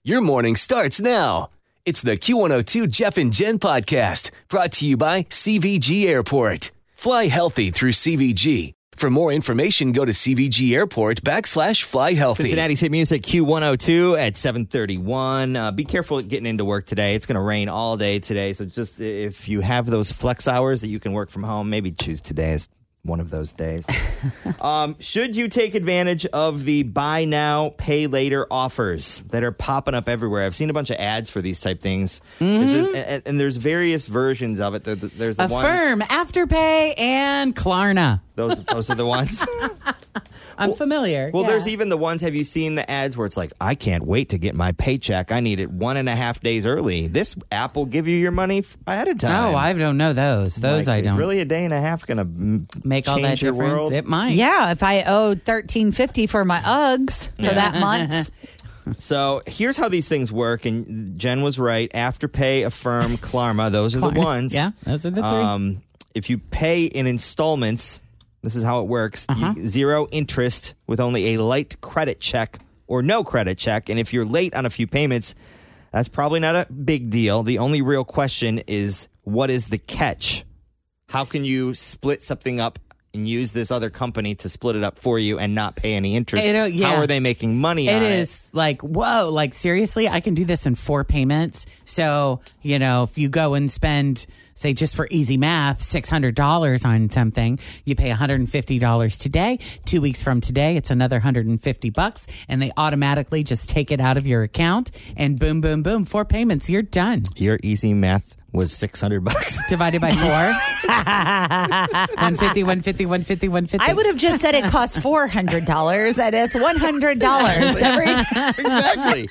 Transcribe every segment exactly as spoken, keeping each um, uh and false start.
Your morning starts now. It's the Q one oh two Jeff and Jen podcast brought to you by C V G Airport. Fly healthy through C V G. For more information, go to C V G Airport backslash fly healthy. Cincinnati's hit music Q one oh two at seven thirty-one. Uh, be careful getting into work today. It's going to rain all day today. So just if you have those flex hours that you can work from home, maybe choose today as one of those days. um, should you take advantage of the buy now, pay later offers that are popping up everywhere? I've seen a bunch of ads for these type things. Mm-hmm. There's, and, and there's various versions of it. There's the Affirm, ones, Afterpay, and Klarna. Those, those are the ones. I'm well, familiar. Well, yeah. There's even the ones, have you seen the ads where it's like, I can't wait to get my paycheck. I need it one and a half days early. This app will give you your money f- ahead of time. Oh, I don't know those. Those like, I don't. Is really a day and a half going to make all that your difference? World? It might. Yeah, if I owe thirteen fifty for my Uggs for yeah. that month. So here's how these things work, and Jen was right. Afterpay, Affirm, Klarna, those are the ones. Yeah, those are the three. Um, if you pay in installments, this is how it works. Uh-huh. You, zero interest with only a light credit check or no credit check. And if you're late on a few payments, that's probably not a big deal. The only real question is, what is the catch? How can you split something up and use this other company to split it up for you and not pay any interest? It, uh, yeah. How are they making money it on it? It is like, whoa, like seriously, I can do this in four payments. So, you know, if you go and spend, say, just for easy math, six hundred dollars on something, you pay one hundred fifty dollars today. Two weeks from today, it's another one hundred fifty bucks, and they automatically just take it out of your account, and boom, boom, boom, four payments, you're done. Your easy math was six hundred bucks. Divided by four. one fifty, one fifty, one fifty, one fifty. I would have just said it costs four hundred dollars and it's one hundred dollars every time. Exactly.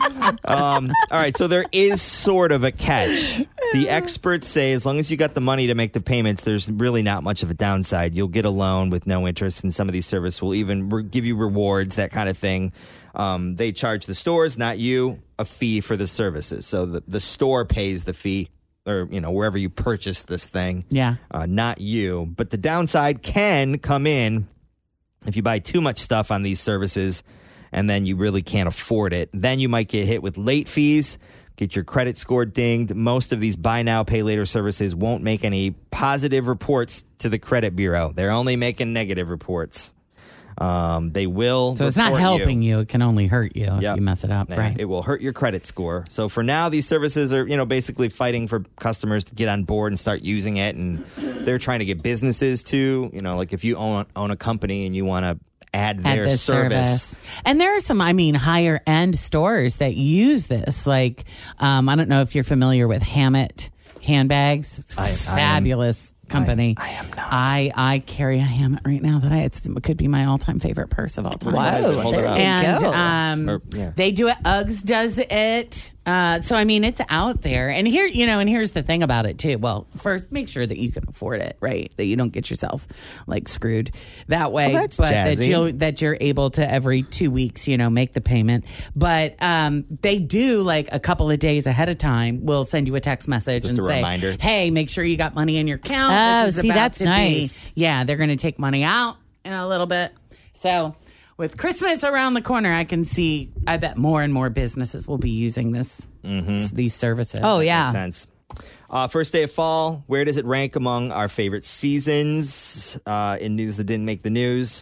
Um, all right, so there is sort of a catch. The experts say as long as you got the money to make the payments, there's really not much of a downside. You'll get a loan with no interest, and some of these services will even re- give you rewards, that kind of thing. Um, they charge the stores, not you, a fee for the services. So the, the store pays the fee, or, you know, wherever you purchase this thing. Yeah. Uh, not you. But the downside can come in if you buy too much stuff on these services and then you really can't afford it. Then you might get hit with late fees, get your credit score dinged. Most of these buy now, pay later services won't make any positive reports to the credit bureau. They're only making negative reports. Um, they will. So it's not helping you. you. It can only hurt you if yep. you mess it up, and right? It will hurt your credit score. So for now, these services are, you know, basically fighting for customers to get on board and start using it. And they're trying to get businesses to, you know, like if you own, own a company and you want to add their this service. service. And there are some, I mean, higher end stores that use this. Like, um, I don't know if you're familiar with Hammett handbags. It's I, fabulous. I am, company. I, I am not. I, I carry a Hammett right now that I, it's, it could be my all-time favorite purse of all time. Wow. Hold it There up. you And go. um, Or, yeah. they do it. Uggs does it. Uh, so, I mean, it's out there. And here, you know, and here's the thing about it, too. Well, first, make sure that you can afford it, right? That you don't get yourself, like, screwed that way. Well, that's but that, jazzy. you'll, that you're able to every two weeks, you know, make the payment. But um, they do, like, a couple of days ahead of time, will send you a text message Just and a say, reminder. hey, make sure you got money in your account. Oh, This is see, about that's to nice. Be, yeah, they're going to take money out in a little bit. So with Christmas around the corner, I can see, I bet more and more businesses will be using this, Mm-hmm. these services. Oh, Makes yeah. sense. Uh, first day of fall, where does it rank among our favorite seasons? Uh, in news that didn't make the news,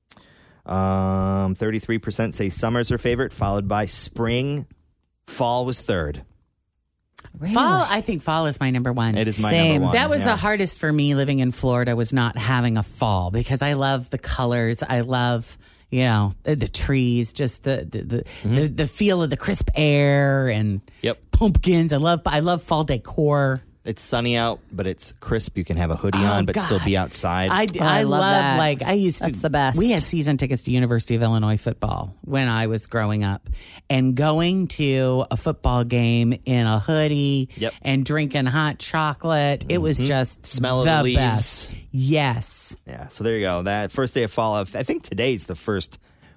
um, thirty-three percent say summer's their favorite, followed by spring. Fall was third. Really? Fall, I think fall is my number one. It is my Same. number one. That was yeah. the hardest for me living in Florida, was not having a fall, because I love the colors. I love, you know, the, the trees, just the the the, Mm-hmm. the the feel of the crisp air and Yep. pumpkins. I love I love fall decor. It's sunny out, but it's crisp. You can have a hoodie Oh, on, but still God. be outside. I, Oh, I I love love, that. like, I used to. That's the best. We had season tickets to University of Illinois football when I was growing up. And going to a football game in a hoodie Yep. and drinking hot chocolate, it was just Smell of the the leaves. best. Yes. yeah, so there you go. That first day of fall. I think today's the first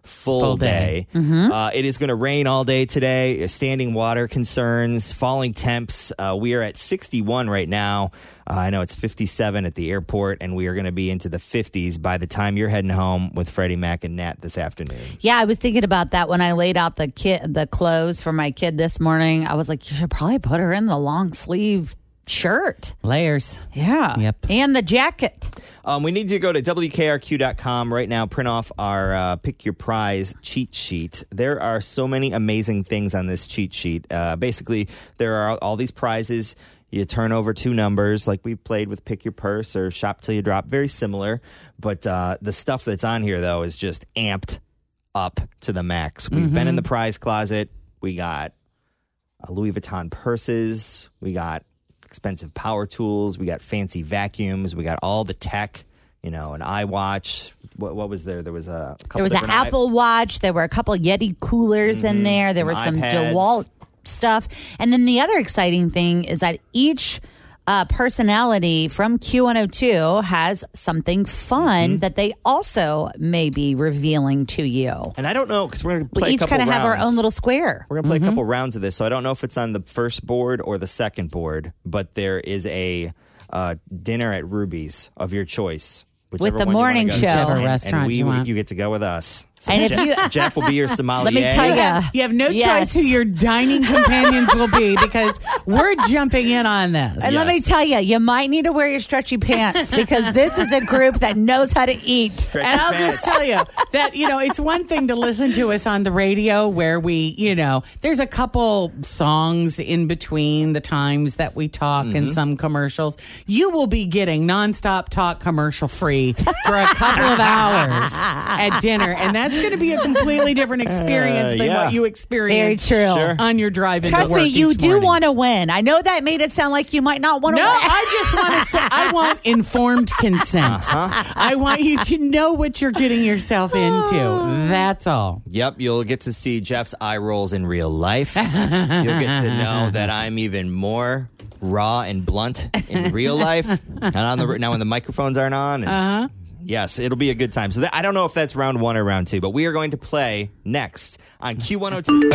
full, Full day. day. Mm-hmm. Uh, it is going to rain all day today. Standing water concerns, falling temps. Uh, we are at sixty-one right now. Uh, I know it's fifty-seven at the airport, and we are going to be into the fifties by the time you're heading home with Freddie Mac and Nat this afternoon. Yeah, I was thinking about that when I laid out the kid, the clothes for my kid this morning. I was like, you should probably put her in the long sleeve shirt. Layers. Yeah. Yep. And the jacket. Um, we need you to go to W K R Q dot com right now, print off our uh, Pick Your Prize cheat sheet. There are so many amazing things on this cheat sheet. Uh, basically, there are all these prizes. You turn over two numbers like we played with Pick Your Purse or Shop Till You Drop. Very similar. But uh, the stuff that's on here, though, is just amped up to the max. We've Mm-hmm. been in the prize closet. We got uh, Louis Vuitton purses. We got expensive power tools. We got fancy vacuums. We got all the tech, you know, an iWatch. What, what was there? There was a couple There was an different i- Apple Watch. There were a couple Yeti coolers in there. There Some was some iPads. DeWalt stuff. And then the other exciting thing is that each uh, personality from Q one oh two has something fun Mm-hmm. that they also may be revealing to you. And I don't know, because we're going to play We a each couple kind of have our rounds. own little square. We're going to play a couple rounds of this, so I don't know if it's on the first board or the second board, but there is a uh, dinner at Ruby's of your choice. whichever With the one you wanna morning go to. show. Whichever And- restaurant and we, you want. you get to go with us. So And if Jeff, you- Jeff will be your sommelier. Let me tell You you. have, you have no Yes. choice who your dining companions will be because we're jumping in on this. And let me Yes. tell you, you might need to wear your stretchy pants because this is a group that knows how to eat. Stretch And your I'll pants. just tell you that, you know, it's one thing to listen to us on the radio where we, you know, there's a couple songs in between the times that we talk and some commercials. You will be getting nonstop talk commercial free for a couple of hours at dinner. And that's going to be a completely different experience Uh, than yeah. what you experience Very true. Sure. on your drive into Trust work me, you each do morning. want to win. I know that made it sound like you might not want to No, win. I just want to say I want informed consent. I want you to know what you're getting yourself into. That's all. Yep, you'll get to see Jeff's eye rolls in real life. You'll get to know that I'm even more raw and blunt in real life. And on the now when the microphones aren't on. And Uh-huh. Yes, it'll be a good time. So that, I don't know if that's round one or round two, but we are going to play next on Q one oh two.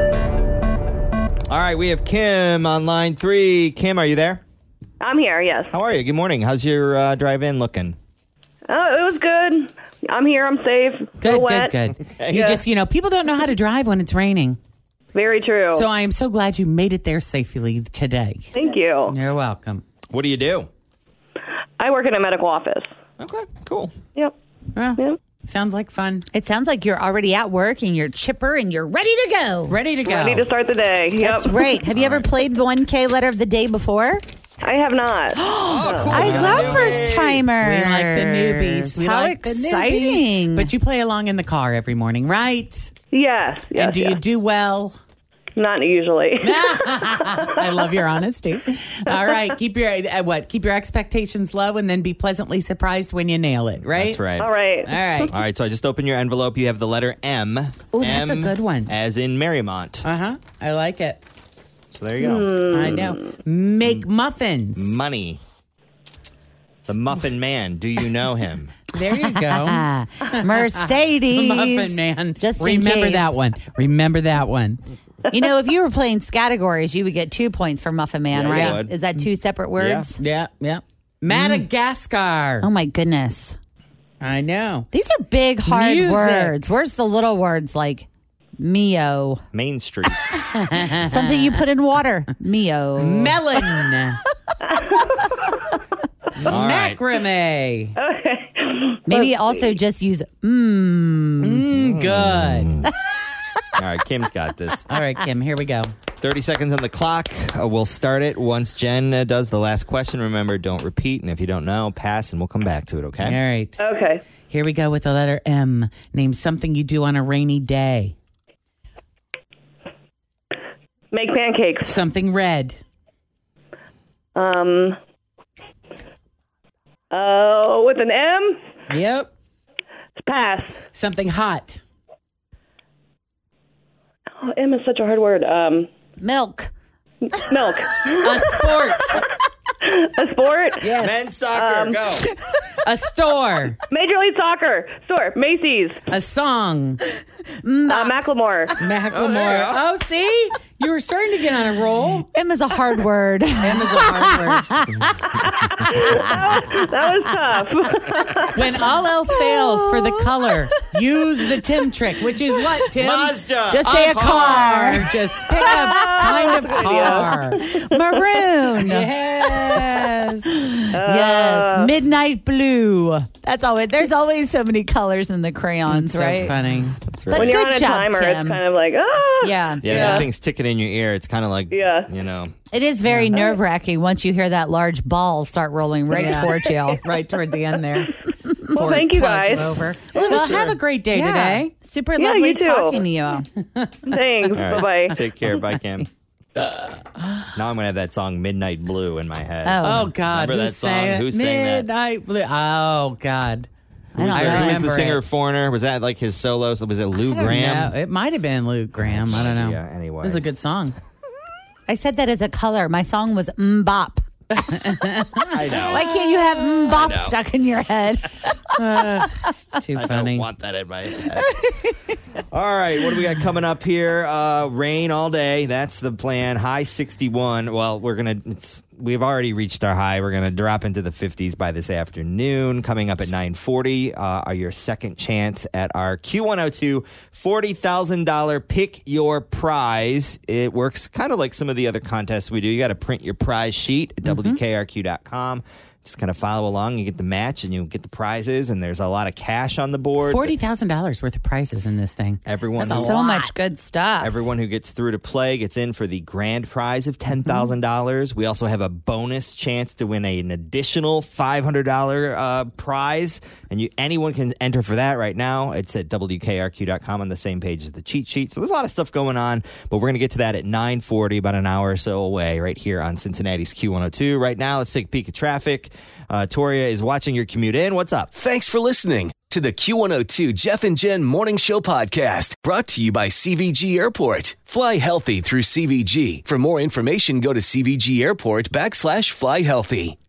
All right, we have Kim on line three. Kim, are you there? I'm here, yes. How are you? Good morning. How's your uh, drive-in looking? Oh, it was good. I'm here. I'm safe. Good, Still good, wet. good. You Yeah. just, you know, people don't know how to drive when it's raining. Very true. So I am so glad you made it there safely today. Thank you. You're welcome. What do you do? I work in a medical office. Okay, cool. Yep. Well, Yep. sounds like fun. It sounds like you're already at work and you're chipper and you're ready to go. Ready to go. Ready to start the day. Yep. That's great. Have you ever played the one K letter of the day before? I have not. Oh, cool. I Got a love newbie. first timers. We like the newbies. We How like the newbies. exciting. But you play along in the car every morning, right? Yes. Yes. and do yes. you do well? Not usually. I love your honesty. All right, keep your uh, what? Keep your expectations low, and then be pleasantly surprised when you nail it. Right. That's right. All right. All right. All right, so I just open your envelope. You have the letter M. Ooh, that's a M good one. As in Marymount. Uh huh. I like it. So there you go. I know. Make muffins. Money. The Muffin Man. Do you know him? There you go. Mercedes. Muffin Man. Just in remember case. that one. Remember that one. You know, if you were playing categories, you would get two points for Muffin Man, Yeah, you right? would. Is that two separate words? Yeah. Yeah. Madagascar. Oh my goodness. I know. These are big, hard Music. words. Where's the little words like Mio? Main Street. Something you put in water. Mio. Melon. All right. Macrame. Maybe also just use mmm. Mm, good. All right, Kim's got this. All right, Kim, here we go. thirty seconds on the clock. Uh, we'll start it once Jen uh, does the last question. Remember, don't repeat. And if you don't know, pass and we'll come back to it, okay? All right. Okay. Here we go with the letter M. Name something you do on a rainy day. Make pancakes. Something red. Um. Oh, with an M. Yep. Pass. Something hot. Oh, M is such a hard word. Um. Milk. Milk. A sport. A sport? Yes. Men's soccer, Um, go. A store. Major League Soccer. Store. Macy's. A song. Uh, Macklemore. Macklemore. Oh, see? You were starting to get on a roll. M is a hard word. M is a hard word. That was tough. When all else fails for the color, use the Tim trick, which is what, Tim? Mazda. Just say a car. Just pick a kind of car. Maroon. Yes. Yes. Midnight blue. That's always, there's always so many colors in the crayons, So right? funny. That's But right. When you're good on a job, timer, Kim. it's kind of like, ah. Yeah. Yeah, Yeah. that thing's ticking in your ear. It's kind of like, Yeah. you know. It is very nerve wracking once you hear that large ball start rolling right Yeah. towards you. Right toward the end there. Well, thank you guys. Over. Well, have a great day today. Super Yeah, lovely you too. talking to you. Thanks. All right. Bye-bye. Take care. Bye, Kim. Now I'm going to have that song Midnight Blue in my head. Oh, God. Remember Who that sang song? it? Who sang that? Midnight Blue. Oh, God. Who was, I the, who was remember the singer it. of Foreigner? Was that like his solo? Was it Lou I don't Graham? know. It might have been Luke Graham. I don't know. Yeah, anyway. It was a good song. I said that as a color. My song was Mbop. I know. Why can't you have Mbop know. stuck in your head? Too I funny. don't want that in my head. All right, what do we got coming up here? Uh, rain all day. That's the plan. High sixty-one. Well, we're gonna. It's we've already reached our high. We're gonna drop into the fifties by this afternoon. Coming up at nine forty uh, are your second chance at our Q one oh two forty thousand dollars Pick Your Prize. It works kind of like some of the other contests we do. You got to print your prize sheet at W K R Q dot com. Just kind of follow along. You get the match and you get the prizes, and there's a lot of cash on the board. forty thousand dollars worth of prizes in this thing. Everyone, That's a who, So lot. much good stuff. everyone who gets through to play gets in for the grand prize of ten thousand dollars. We also have a bonus chance to win a, an additional five hundred dollars uh, prize, and you anyone can enter for that right now. It's at W K R Q dot com on the same page as the cheat sheet. So there's a lot of stuff going on, but we're going to get to that at nine forty, about an hour or so away, right here on Cincinnati's Q one oh two. Right now, let's take a peek at traffic. Uh, Toria is watching your commute in. What's up? Thanks for listening to the Q one oh two Jeff and Jen Morning Show podcast, brought to you by C V G Airport. Fly healthy through C V G. For more information, go to C V G Airport backslash fly healthy.